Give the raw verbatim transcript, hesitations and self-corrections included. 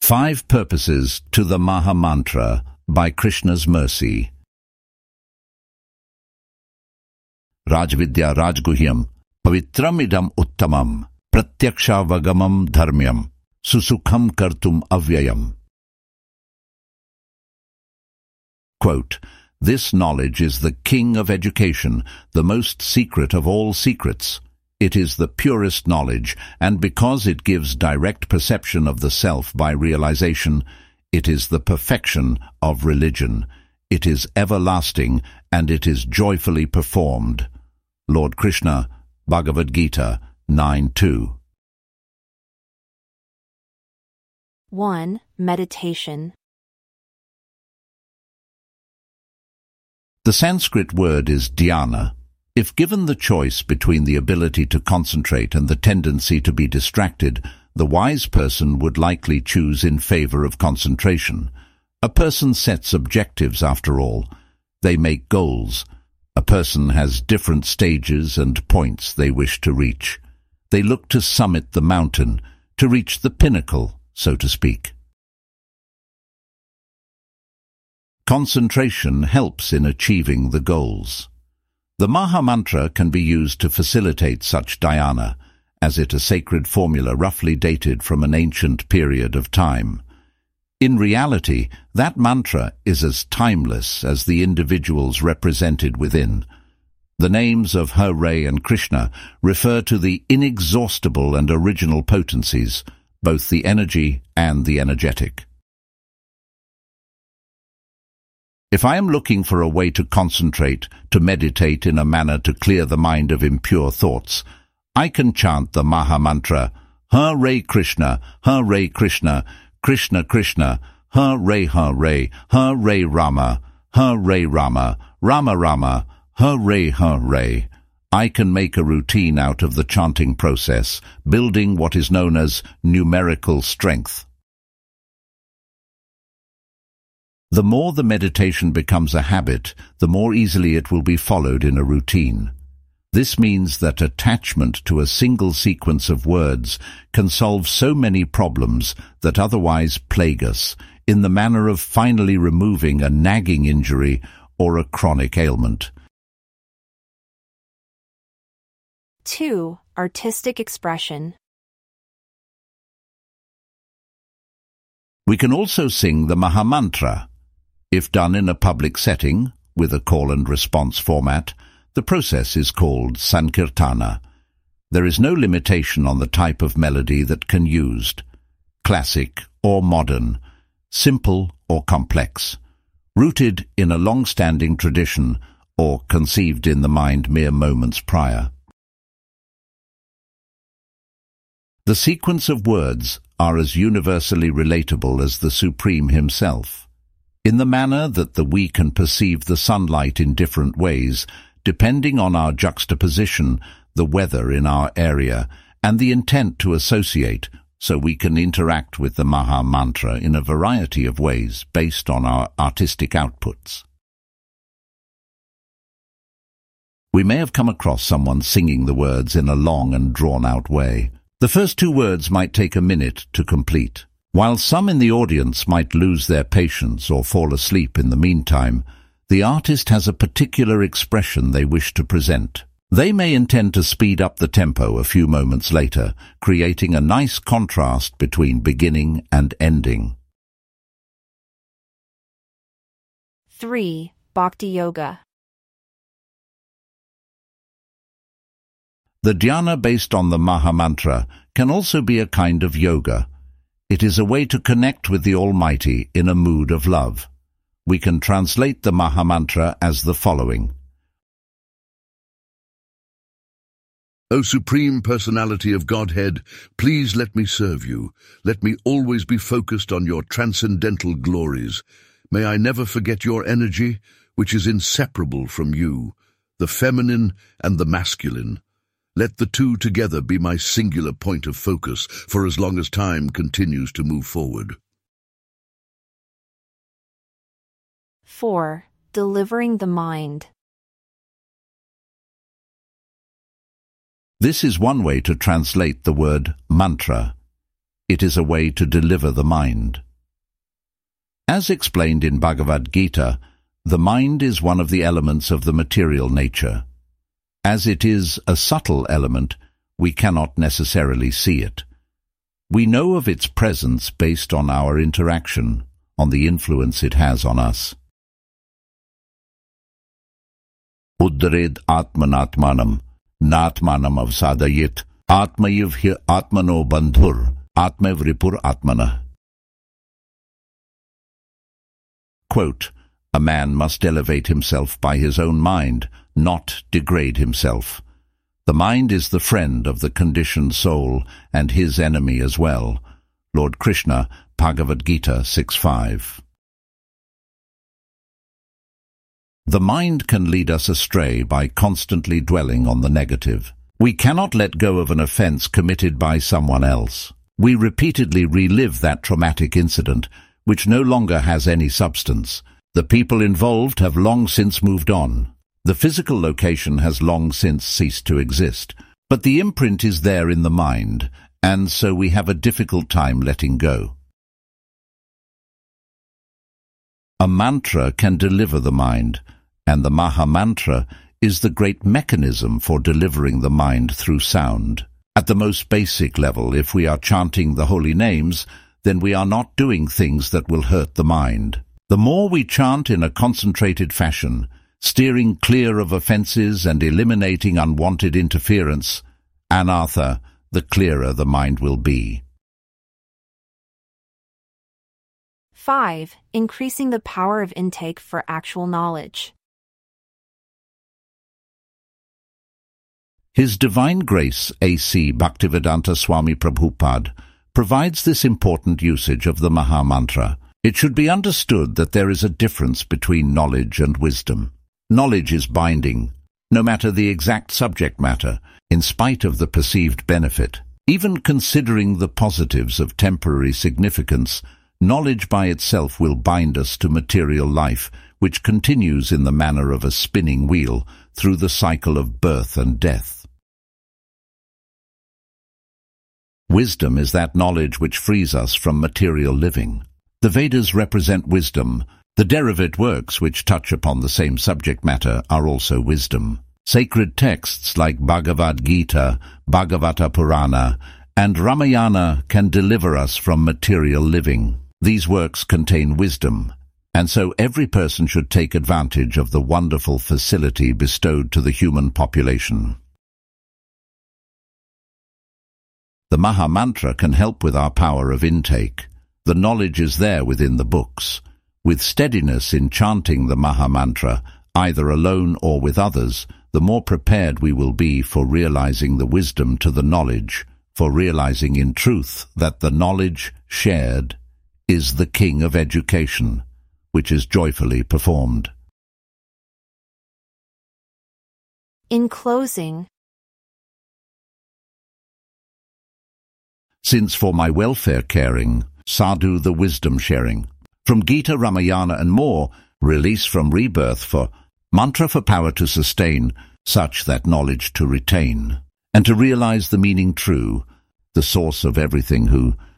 Five Purposes to the Maha Mantra by Krishna's Mercy. Rajvidya Rajguhyam Pavitram idam uttamam Pratyaksha-vagamam dharmyam Susukham kartum avyayam. Quote, "This knowledge is the king of education, the most secret of all secrets. It is the purest knowledge, and because it gives direct perception of the self by realization, it is the perfection of religion. It is everlasting, and it is joyfully performed." Lord Krishna, Bhagavad Gita nine two. one. Meditation. The Sanskrit word is dhyana. If given the choice between the ability to concentrate and the tendency to be distracted, the wise person would likely choose in favor of concentration. A person sets objectives, after all. They make goals. A person has different stages and points they wish to reach. They look to summit the mountain, to reach the pinnacle, so to speak. Concentration helps in achieving the goals. The Maha Mantra can be used to facilitate such dhyana, as it a sacred formula roughly dated from an ancient period of time. In reality, that mantra is as timeless as the individuals represented within. The names of Hare and Krishna refer to the inexhaustible and original potencies, both the energy and the energetic. If I am looking for a way to concentrate, to meditate in a manner to clear the mind of impure thoughts, I can chant the Maha Mantra, Hare Krishna, Hare Krishna, Krishna Krishna, Hare Hare, Hare Rama, Hare Rama, Rama Rama, Hare Hare. I can make a routine out of the chanting process, building what is known as numerical strength. The more the meditation becomes a habit, the more easily it will be followed in a routine. This means that attachment to a single sequence of words can solve so many problems that otherwise plague us, in the manner of finally removing a nagging injury or a chronic ailment. two. Artistic expression. We can also sing the Maha Mantra. If done in a public setting, with a call and response format, the process is called Sankirtana. There is no limitation on the type of melody that can be used, classic or modern, simple or complex, rooted in a long-standing tradition or conceived in the mind mere moments prior. The sequence of words are as universally relatable as the Supreme himself, in the manner that the we can perceive the sunlight in different ways, depending on our juxtaposition, the weather in our area, and the intent to associate, so we can interact with the Maha Mantra in a variety of ways based on our artistic outputs. We may have come across someone singing the words in a long and drawn-out way. The first two words might take a minute to complete. While some in the audience might lose their patience or fall asleep in the meantime, the artist has a particular expression they wish to present. They may intend to speed up the tempo a few moments later, creating a nice contrast between beginning and ending. three. Bhakti Yoga. The dhyana based on the Maha Mantra can also be a kind of yoga. It is a way to connect with the Almighty in a mood of love. We can translate the Maha Mantra as the following. O Supreme Personality of Godhead, please let me serve you. Let me always be focused on your transcendental glories. May I never forget your energy, which is inseparable from you, the feminine and the masculine. Let the two together be my singular point of focus for as long as time continues to move forward. four. Delivering the mind. This is one way to translate the word mantra. it is a way to deliver the mind. As explained in Bhagavad Gita, the mind is one of the elements of the material nature. As it is a subtle element, we cannot necessarily see it. We know of its presence based on our interaction, on the influence it has on us. Uddared atmanatmanam, natmanam avsadayit, atmayiv hi atmano bandhur, atmavripur atmana. Quote, a man must elevate himself by his own mind, not degrade himself. The mind is the friend of the conditioned soul and his enemy as well. Lord Krishna, Bhagavad Gita six five. The mind can lead us astray by constantly dwelling on the negative. We cannot let go of an offense committed by someone else. We repeatedly relive that traumatic incident, which no longer has any substance. The people involved have long since moved on. The physical location has long since ceased to exist, but the imprint is there in the mind, and so we have a difficult time letting go. A mantra can deliver the mind, and the Maha Mantra is the great mechanism for delivering the mind through sound. At the most basic level, if we are chanting the holy names, then we are not doing things that will hurt the mind. The more we chant in a concentrated fashion, steering clear of offences and eliminating unwanted interference, anartha, the clearer the mind will be. five. Increasing the power of intake for actual knowledge. His Divine Grace A C Bhaktivedanta Swami Prabhupada provides this important usage of the Maha Mantra. It should be understood that there is a difference between knowledge and wisdom. Knowledge is binding, no matter the exact subject matter, in spite of the perceived benefit. Even considering the positives of temporary significance, knowledge by itself will bind us to material life, which continues in the manner of a spinning wheel through the cycle of birth and death. Wisdom is that knowledge which frees us from material living. The Vedas represent wisdom. The derivate works which touch upon the same subject matter are also wisdom. Sacred texts like Bhagavad Gita, Bhagavata Purana, and Ramayana can deliver us from material living. These works contain wisdom, and so every person should take advantage of the wonderful facility bestowed to the human population. The Maha Mantra can help with our power of intake. The knowledge is there within the books. With steadiness in chanting the Maha Mantra, either alone or with others, the more prepared we will be for realizing the wisdom to the knowledge, for realizing in truth that the knowledge shared is the king of education, which is joyfully performed. In closing, since for my welfare caring, sadhu the wisdom sharing, from Gita, Ramayana and more, release from rebirth for mantra for power to sustain, such that knowledge to retain, and to realize the meaning true, the source of everything who